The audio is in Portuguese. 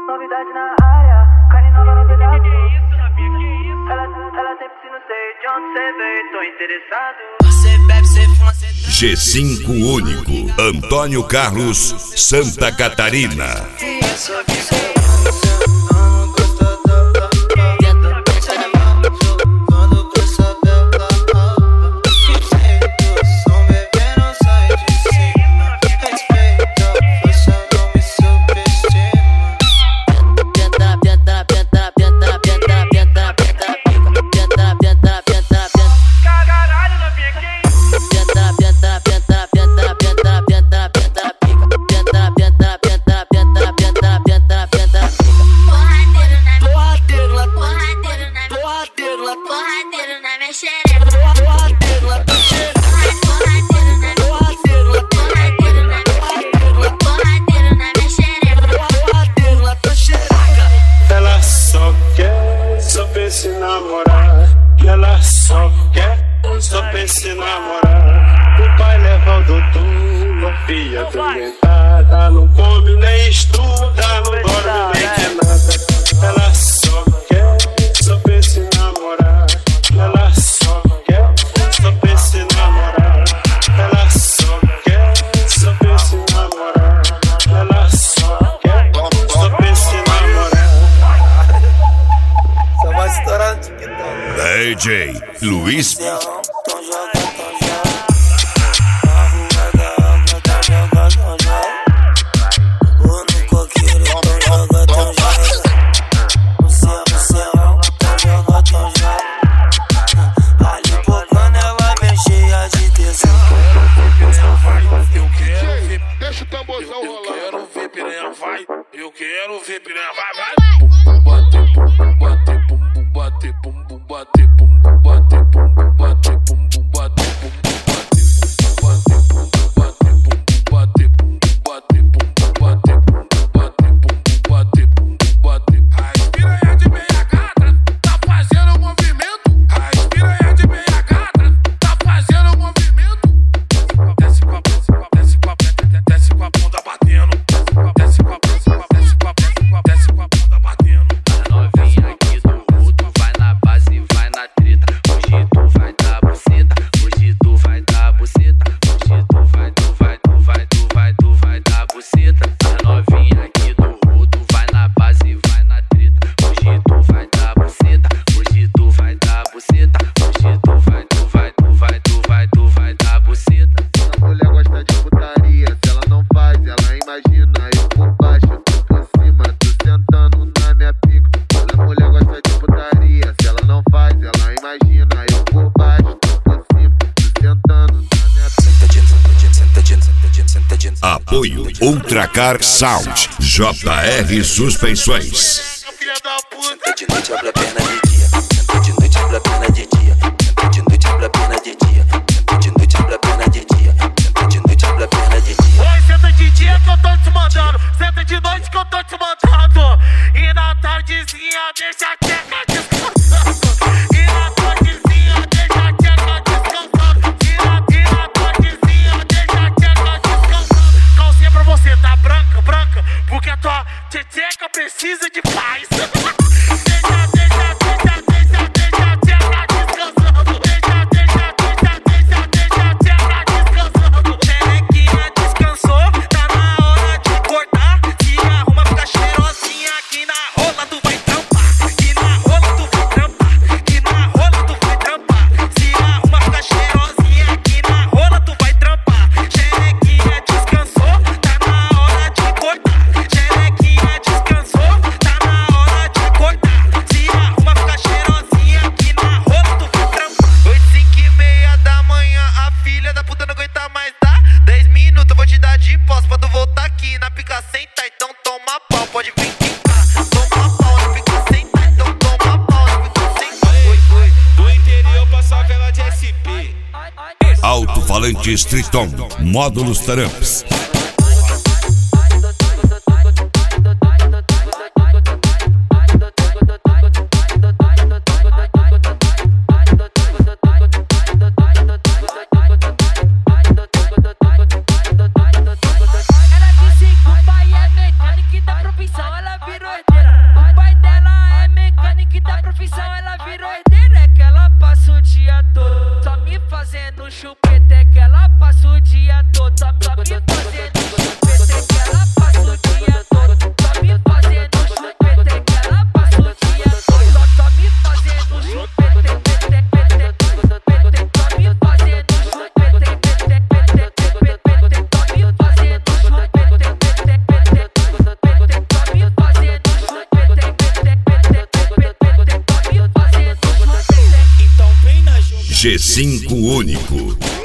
Novidade na área, carne nova no pedaço. Ela sempre se não sei de onde cê veio, tô interessado. Você bebe, cê fuma, cê G5 único, Antônio Carlos, Santa Catarina. Ela só quer, só pensa em namorar. Ela só quer, só pensa em namorar. O pai leva o doutor, a filha doentada. Não come nem estuda, não dorme nem quer nada. Ela só quer, só pensa em namorar. Ela só quer, só pensa em namorar. Ela só quer, só pensa em namorar. Ela só quer, só pensa em namorar. Só vai estourar no TikTok. DJ Luiz Deixa o tamborzão rolar. Eu quero ver piranha, vai. Eu quero ver piranha, vai, vai. Bate, bum, bate, bum, bate, bum, bate, bum, bate, bum, bate, bum, bate, bum, as piranha de meia gata tá fazendo movimento. As piranha de meia gata tá fazendo movimento. Desce com a bunda batendo. Desce com a bunda batendo. A novinha aqui do mundo vai na base, vai na treta. Hoje tu vai dar buceta, hoje tu vai dar buceta. Hoje tu vai dar buceta. A novinha aqui do mundo vai na base, vai na treta. Hoje tu vai dar buceta, hoje tu vai dar buceta. Hoje tu vai dar buceta. A mulher gosta de putaria, se ela não faz, ela imagina. Eu por baixo, tu por cima, tu sentando na minha pica. A mulher gosta de putaria, se ela não faz, ela imagina. Eu por baixo, tu por cima, tu sentando na minha pica. Apoio Ultracar Sound, JR Suspensões. Filha da puta. De noite abre a perna de dia, senta de noite abre a perna de dia, senta de noite abre a perna de dia, senta de noite abre a perna de dia, senta de noite abre a perna de dia. Oi, senta de dia que eu tô te mandando, senta de noite que eu tô te mandando. E na tardezinha deixa a tcheca descansando. E na tardezinha deixa a tcheca descansando. E na tardezinha deixa a tcheca descansando. Calcinha pra você tá branca, branca, porque a tua tcheca precisa de paz. Deixa a tcheca descansando. Deixa a tcheca descansando. Xerequinha descansou, tá na hora de cortar. Se arruma, fica cheirosinha aqui na rola, tu vai trampar. Aqui na rola tu vai trampar. Aqui na rola tu vai trampar. Se arruma, fica cheirosinha aqui na rola tu vai trampar. Xerequinha descansou, tá na hora de cortar. Xerequinha descansou, tá na hora de cortar. Se arruma, fica cheirosinha aqui na rola tu vai trampar. 8:30 da manhã, a filha da puta não aguenta mais dar. 10 minutos eu vou te dar de posse pra tu voltar aqui na pica senta. Então toma pau, pode vir quicar. Toma pau na pica senta. Então toma pau na pica senta. Oi, do interior pra favela de SP. Alto-falante Triton, módulos Taramps. Ela disse que o pai é mecânico e dá propensão, ela virou G5 único.